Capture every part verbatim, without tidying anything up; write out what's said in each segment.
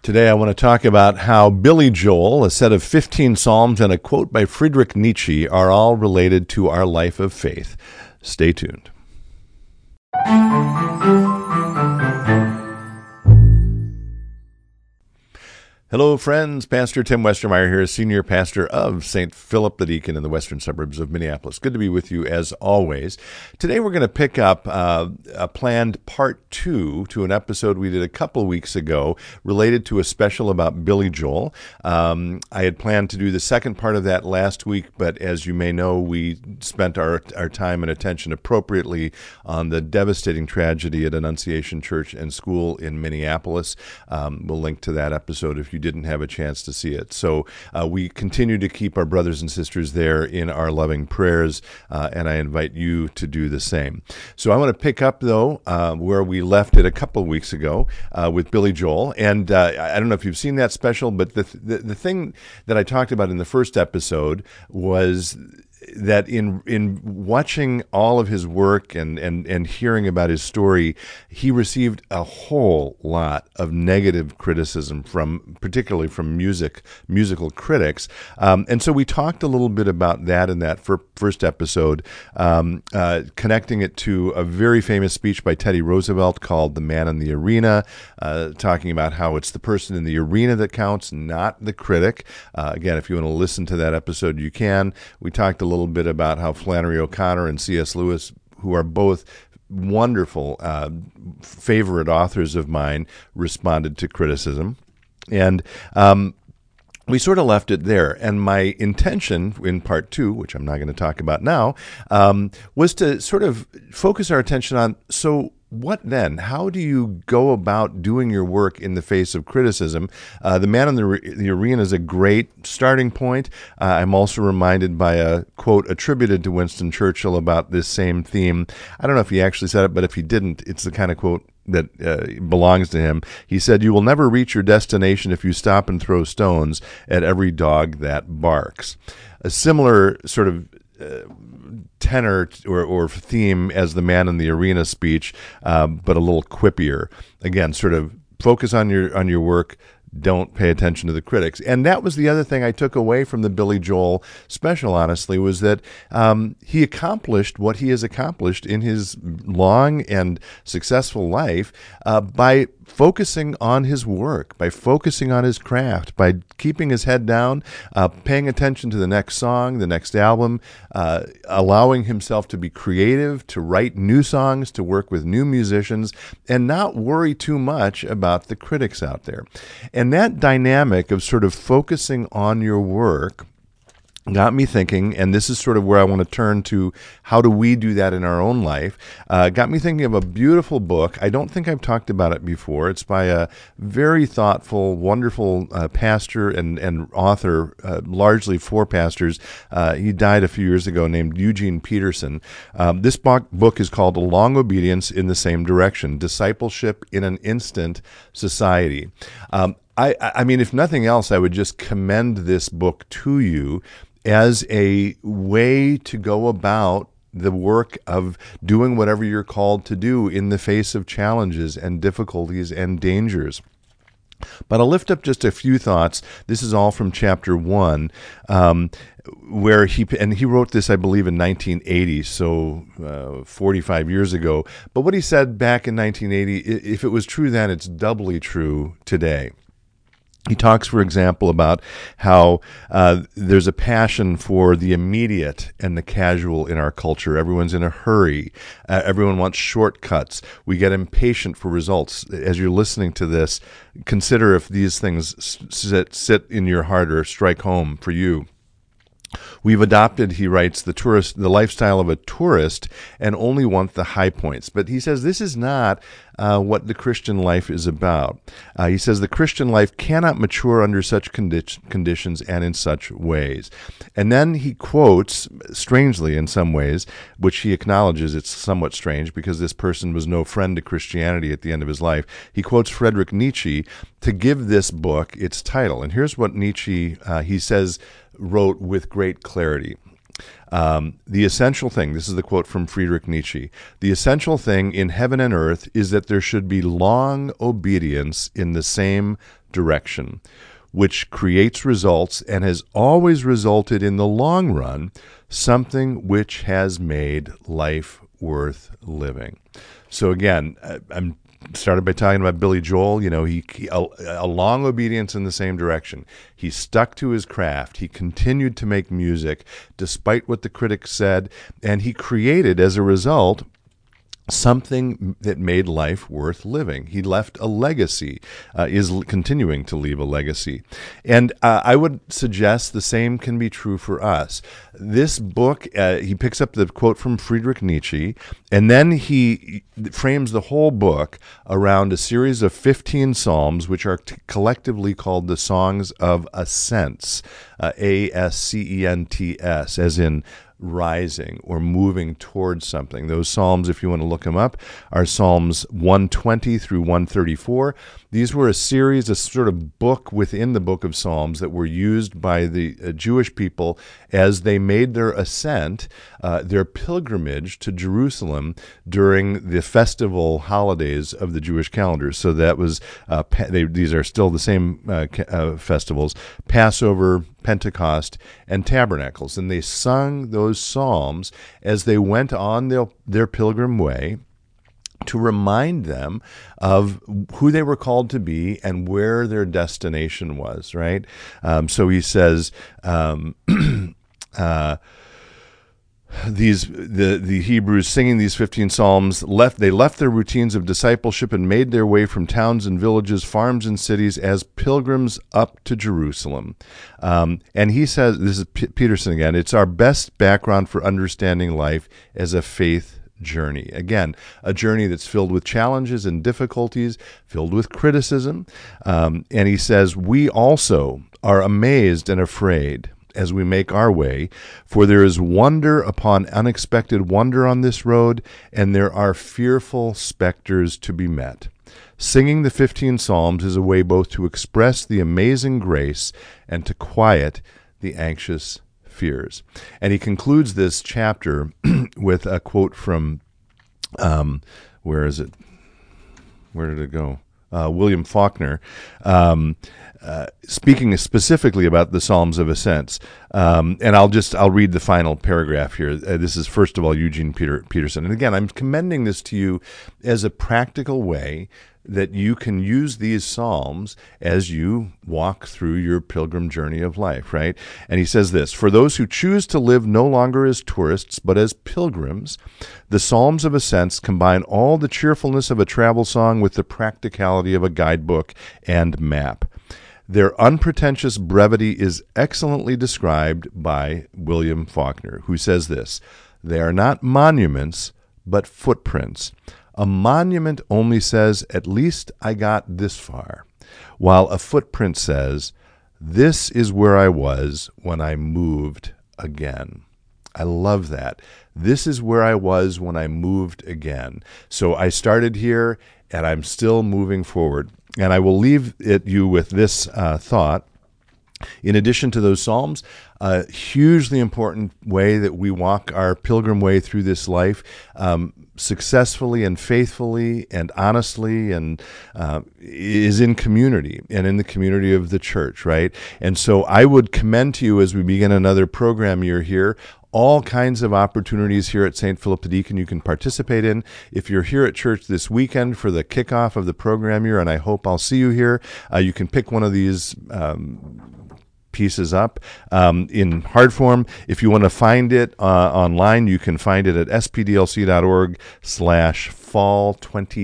Today I want to talk about how Billy Joel, a set of fifteen psalms, and a quote by Friedrich Nietzsche are all related to our life of faith. Stay tuned. Hello, friends. Pastor Tim Westermeyer here, Senior Pastor of Saint Philip the Deacon in the western suburbs of Minneapolis. Good to be with you as always. Today we're going to pick up uh, a planned part two to an episode we did a couple weeks ago related to a special about Billy Joel. Um, I had planned to do the second part of that last week, but as you may know, we spent our, our time and attention appropriately on the devastating tragedy at Annunciation Church and School in Minneapolis. Um, we'll link to that episode if you didn't have a chance to see it. So uh, we continue to keep our brothers and sisters there in our loving prayers, uh, and I invite you to do the same. So I want to pick up, though, uh, where we left it a couple of weeks ago uh, with Billy Joel. And uh, I don't know if you've seen that special, but the, the the thing that I talked about in the first episode was that in in watching all of his work and, and, and hearing about his story, he received a whole lot of negative criticism from, particularly from music, musical critics. Um, and so we talked a little bit about that in that fir- first episode, um, uh, connecting it to a very famous speech by Teddy Roosevelt called The Man in the Arena, uh, talking about how it's the person in the arena that counts, not the critic. Uh, again, if you want to listen to that episode, you can. We talked a little bit about how Flannery O'Connor and C S. Lewis, who are both wonderful uh, favorite authors of mine, responded to criticism. And um, we sort of left it there. And my intention in part two, which I'm not going to talk about now, um, was to sort of focus our attention on, so what then? How do you go about doing your work in the face of criticism? Uh, the Man in the, Re- the Arena is a great starting point. Uh, I'm also reminded by a quote attributed to Winston Churchill about this same theme. I don't know if he actually said it, but if he didn't, it's the kind of quote that uh, belongs to him. He said, "You will never reach your destination if you stop and throw stones at every dog that barks." A similar sort of uh, tenor or, or theme as the Man in the Arena speech, uh, but a little quippier. Again, sort of focus on your on your work. Don't pay attention to the critics. And that was the other thing I took away from the Billy Joel special, honestly, was that um, he accomplished what he has accomplished in his long and successful life uh, by focusing on his work, by focusing on his craft, by keeping his head down, uh, paying attention to the next song, the next album, uh, allowing himself to be creative, to write new songs, to work with new musicians, and not worry too much about the critics out there. And that dynamic of sort of focusing on your work got me thinking, and this is sort of where I want to turn to, how do we do that in our own life? Uh, got me thinking of a beautiful book. I don't think I've talked about it before. It's by a very thoughtful, wonderful uh, pastor and, and author, uh, largely for pastors. Uh, he died a few years ago, named Eugene Peterson. Um, this bo- book is called A Long Obedience in the Same Direction, Discipleship in an Instant Society. Um, I, I mean, if nothing else, I would just commend this book to you as a way to go about the work of doing whatever you're called to do in the face of challenges and difficulties and dangers. But I'll lift up just a few thoughts. This is all from chapter one, um, where he, and he wrote this, I believe, in nineteen eighty, so uh, forty-five years ago. But what he said back in nineteen eighty, if it was true then, it's doubly true today. He talks, for example, about how uh, there's a passion for the immediate and the casual in our culture. Everyone's in a hurry. Uh, everyone wants shortcuts. We get impatient for results. As you're listening to this, consider if these things sit, sit in your heart or strike home for you. We've adopted, he writes, the tourist, the lifestyle of a tourist and only want the high points. But he says this is not uh, what the Christian life is about. Uh, he says the Christian life cannot mature under such condi- conditions and in such ways. And then he quotes, strangely in some ways, which he acknowledges it's somewhat strange because this person was no friend to Christianity at the end of his life. He quotes Friedrich Nietzsche to give this book its title. And here's what Nietzsche, uh, he says, wrote with great clarity. Um, the essential thing, this is the quote from Friedrich Nietzsche, the essential thing in heaven and earth is that there should be long obedience in the same direction, which creates results and has always resulted in the long run something which has made life worth living. So again, I'm started by talking about Billy Joel. You know, he, he a, a long obedience in the same direction. He stuck to his craft. He continued to make music despite what the critics said, and he created, as a result, something that made life worth living. He left a legacy, uh, is l- continuing to leave a legacy. And uh, I would suggest the same can be true for us. This book, uh, he picks up the quote from Friedrich Nietzsche, and then he frames the whole book around a series of fifteen psalms, which are t- collectively called the Songs of Ascents, uh, A S C E N T S, as in rising or moving towards something. Those psalms, if you want to look them up, are Psalms one twenty through one thirty-four. These were a series, a sort of book within the book of Psalms that were used by the uh, Jewish people as they made their ascent, uh, their pilgrimage to Jerusalem during the festival holidays of the Jewish calendar. So that was, uh, pa- they, these are still the same uh, ca- uh, festivals, Passover, Pentecost, and Tabernacles. And they sung those psalms as they went on their, their pilgrim way to remind them of who they were called to be and where their destination was, right? Um, so he says, um, uh, These the the Hebrews singing these fifteen psalms left they left their routines of discipleship and made their way from towns and villages, farms and cities as pilgrims up to Jerusalem. Um, and he says, this is P- Peterson again, it's our best background for understanding life as a faith journey. Again, a journey that's filled with challenges and difficulties, filled with criticism. Um, and he says, we also are amazed and afraid as we make our way, for there is wonder upon unexpected wonder on this road, and there are fearful specters to be met. Singing the fifteen Psalms is a way both to express the amazing grace and to quiet the anxious fears. And he concludes this chapter with a quote from, um, where is it? Where did it go? Uh, William Faulkner, um, uh, speaking specifically about the Psalms of Ascents. Um, and I'll just, I'll read the final paragraph here. Uh, this is, first of all, Eugene Peter, Peterson. And again, I'm commending this to you as a practical way that you can use these psalms as you walk through your pilgrim journey of life, right? And he says this, for those who choose to live no longer as tourists, but as pilgrims, the Psalms of Ascents combine all the cheerfulness of a travel song with the practicality of a guidebook and map. Their unpretentious brevity is excellently described by William Faulkner, who says this, they are not monuments, but footprints. A monument only says, at least I got this far, while a footprint says, this is where I was when I moved again. I love that. This is where I was when I moved again. So I started here, and I'm still moving forward. And I will leave it you with this uh, thought. In addition to those Psalms, a hugely important way that we walk our pilgrim way through this life um, successfully and faithfully and honestly and uh, is in community and in the community of the church, right? And so I would commend to you as we begin another program year here, all kinds of opportunities here at Saint Philip the Deacon you can participate in. If you're here at church this weekend for the kickoff of the program year, and I hope I'll see you here, uh, you can pick one of these um, pieces up um, in hard form. If you want to find it uh, online, you can find it at spdlc.org slash fall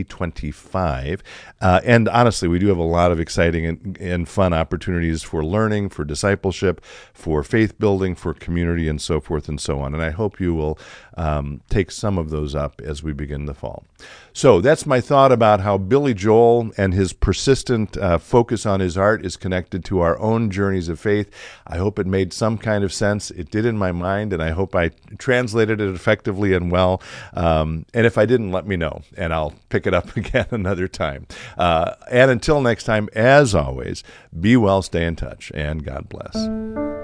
2025. Uh, and honestly, we do have a lot of exciting and, and fun opportunities for learning, for discipleship, for faith building, for community, and so forth and so on. And I hope you will um, take some of those up as we begin the fall. So that's my thought about how Billy Joel and his persistent uh, focus on his art is connected to our own journeys of faith. I hope it made some kind of sense. It did in my mind, and I hope I translated it effectively and well. Um, and if I didn't, let me know, and I'll pick it up again another time. Uh, and until next time, as always, be well, stay in touch, and God bless.